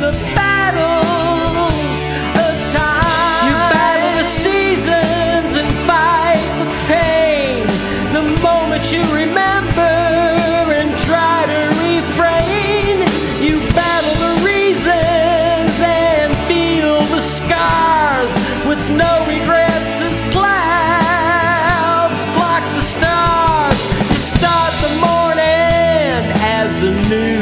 the battles of time. You battle the seasons and fight the pain. The moment you remember and try to refrain. You battle the reasons and feel the scars with no regrets as clouds block the stars. You start the morning as a new